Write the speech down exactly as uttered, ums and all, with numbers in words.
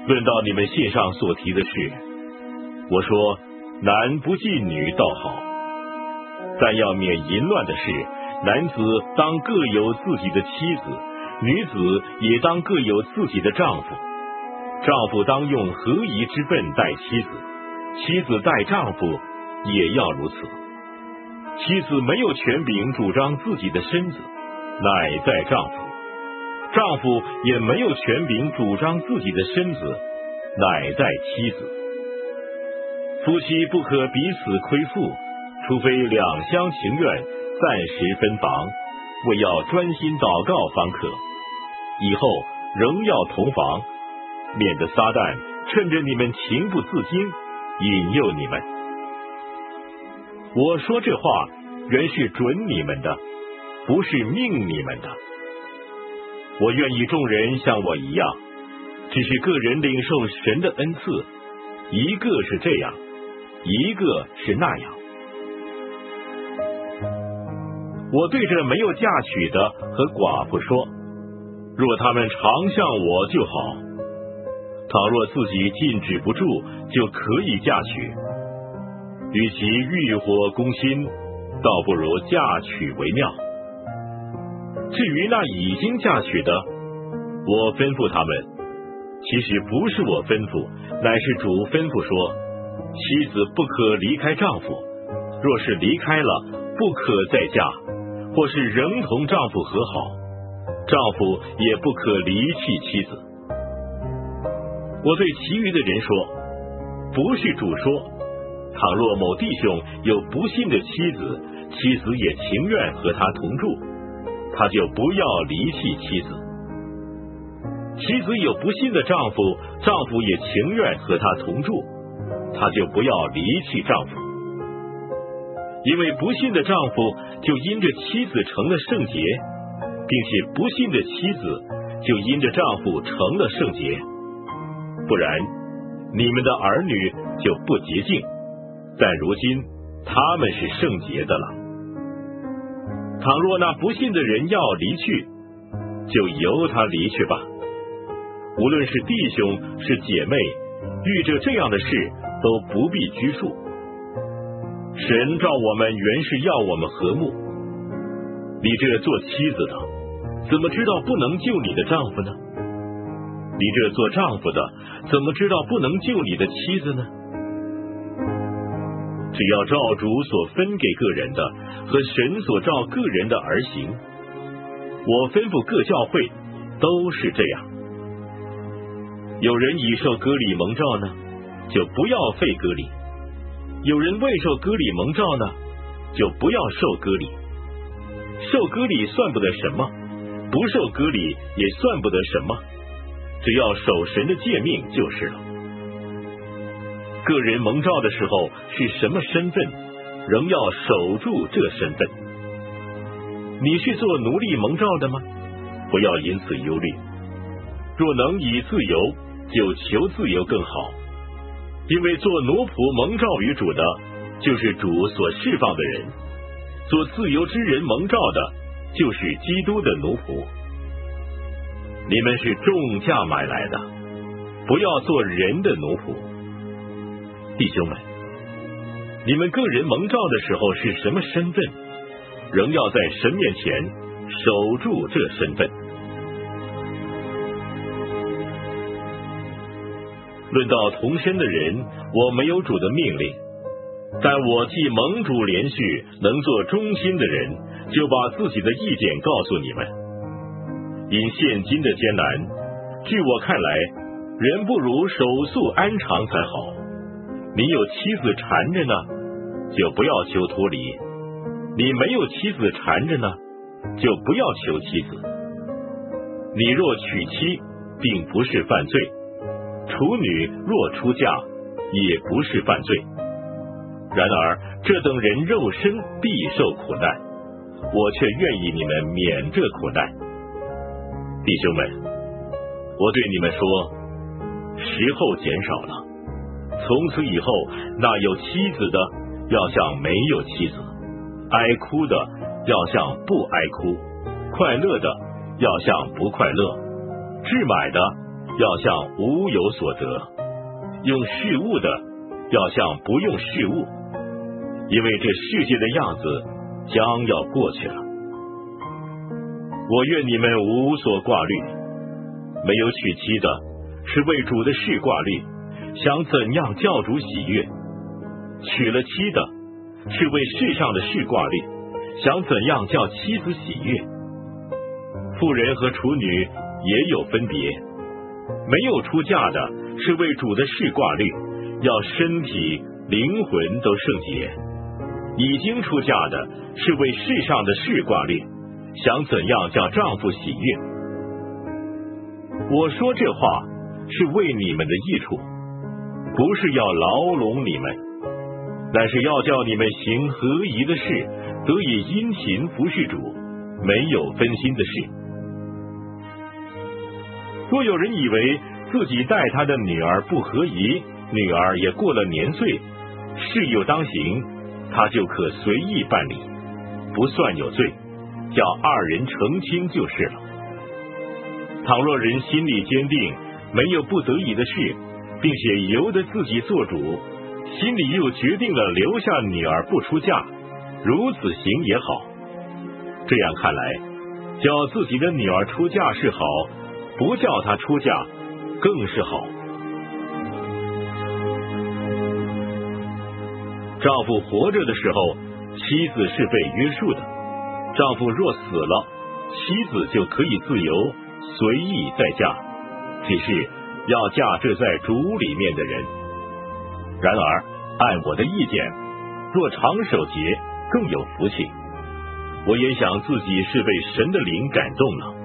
论到你们信上所提的事，我说男不妓女倒好，但要免淫乱的事，男子当各有自己的妻子，女子也当各有自己的丈夫。丈夫当用合宜之分待妻子，妻子待丈夫也要如此。妻子没有权柄主张自己的身子，乃在丈夫；丈夫也没有权柄主张自己的身子，乃在妻子。夫妻不可彼此亏负，除非两厢情愿，暂时分房，为要专心祷告方可。以后仍要同房，免得撒旦趁着你们情不自禁，引诱你们。我说这话原是准你们的，不是命你们的。我愿意众人像我一样，只是个人领受神的恩赐，一个是这样，一个是那样。我对着没有嫁娶的和寡妇说，若他们常向我就好，倘若自己禁止不住，就可以嫁娶。与其欲火攻心，倒不如嫁娶为妙。至于那已经嫁娶的，我吩咐他们，其实不是我吩咐，乃是主吩咐说，妻子不可离开丈夫，若是离开了，不可再嫁，或是仍同丈夫和好，丈夫也不可离弃妻子。我对其余的人说，不是主说，倘若某弟兄有不信的妻子，妻子也情愿和他同住，他就不要离弃妻子。妻子有不信的丈夫，丈夫也情愿和他同住，他就不要离弃丈夫。因为不信的丈夫就因着妻子成了圣洁，并且不信的妻子就因着丈夫成了圣洁，不然你们的儿女就不洁净，但如今他们是圣洁的了。倘若那不信的人要离去，就由他离去吧。无论是弟兄是姐妹，遇着这样的事都不必拘束。神召我们原是要我们和睦。你这做妻子的，怎么知道不能救你的丈夫呢？你这做丈夫的，怎么知道不能救你的妻子呢？只要照主所分给个人的和神所照个人的而行。我吩咐各教会都是这样。有人已受割礼蒙召呢，就不要废割礼；有人未受割礼蒙召呢，就不要受割礼。受割礼算不得什么，不受割礼也算不得什么，只要守神的诫命就是了。个人蒙召的时候是什么身份，仍要守住这身份。你是做奴隶蒙召的吗？不要因此忧虑。若能以自由，就求自由更好。因为做奴仆蒙召于主的，就是主所释放的人；做自由之人蒙召的，就是基督的奴仆。你们是重价买来的，不要做人的奴仆。弟兄们，你们个人蒙召的时候是什么身份，仍要在神面前守住这身份。论到同身的人，我没有主的命令，但我既蒙主连续能做忠心的人，就把自己的意见告诉你们。因现今的艰难，据我看来，人不如守素安常才好。你有妻子缠着呢，就不要求脱离；你没有妻子缠着呢，就不要求妻子。你若娶妻，并不是犯罪；处女若出嫁，也不是犯罪。然而这等人肉身必受苦难，我却愿意你们免这苦难。弟兄们，我对你们说，时候减少了，从此以后，那有妻子的要像没有妻子，哀哭的要像不哀哭，快乐的要像不快乐，置买的要像无有所得；用事物的，要像不用事物，因为这世界的样子将要过去了。我愿你们无所挂虑，没有娶妻的，是为主的事挂虑，想怎样叫主喜悦；娶了妻的，是为世上的事挂虑，想怎样叫妻子喜悦。妇人和处女也有分别，没有出嫁的，是为主的事挂虑，要身体灵魂都圣洁；已经出嫁的，是为世上的事挂虑，想怎样叫丈夫喜悦。我说这话是为你们的益处，不是要牢笼你们，但是要叫你们行合宜的事，得以殷勤服侍主，没有分心的事。若有人以为自己待他的女儿不合宜，女儿也过了年岁，事有当行，他就可随意办理，不算有罪，叫二人成亲就是了。倘若人心里坚定，没有不得已的事，并且由得自己做主，心里又决定了留下女儿不出嫁，如此行也好。这样看来，叫自己的女儿出嫁是好，不叫她出嫁更是好。丈夫活着的时候，妻子是被约束的；丈夫若死了，妻子就可以自由随意再嫁，只是要嫁这在主里面的人。然而按我的意见，若常守节更有福气。我也想自己是被神的灵感动了，